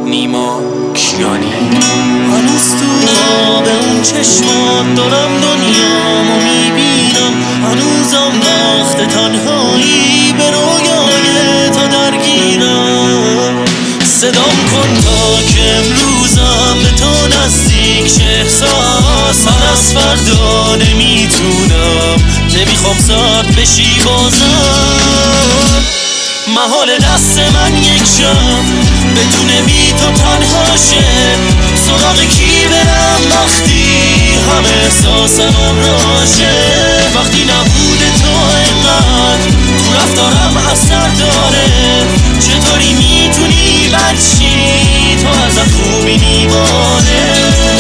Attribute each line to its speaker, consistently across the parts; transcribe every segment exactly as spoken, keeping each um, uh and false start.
Speaker 1: نیما کیانی.
Speaker 2: هنوز تو آب اون چشمات دارم دنیامو میبینم، هنوزم وقت تنهایی به رویای تا درگیرم. صدام کن تا که امروزم به تو نزدیک شه احساس. من از فردا نمیتونم، نمیخوام زرد بشی بازم. محال دست من یک شب بدون بی تو تنها شه. سراغ کی برم وقتی همه احساسم امراشه. وقتی نبود تو اینقدر تو رفتارم اثر داره. چطوری میتونی بچی تو ازت خوبی نیباره.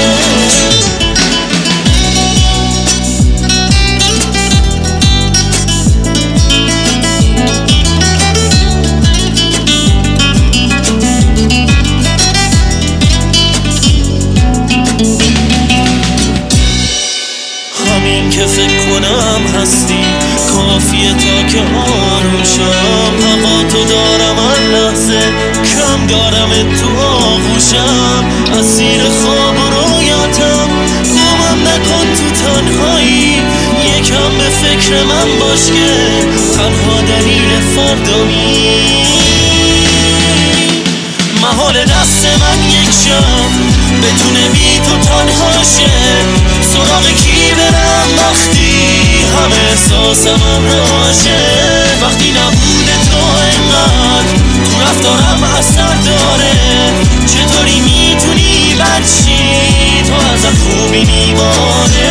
Speaker 2: همین که فکر کنم هستی کافیه تا که آروم شم. هوا تو دارم هر لحظه، کم دارم تو آغوشم. اسیر خواب و رویاتم، گمم نکن تو تنهایی. یکم به فکر من باش که تنها دلیل فردامی. محال دست من یک شب بدون بی تو تنها شه. سراغ کی برم وقتی همه احساسم امراشه. وقتی نبود تو اینقدر تو رفتارم اثر داره. چطوری میتونی بچی تو ازت خوبی نیباره.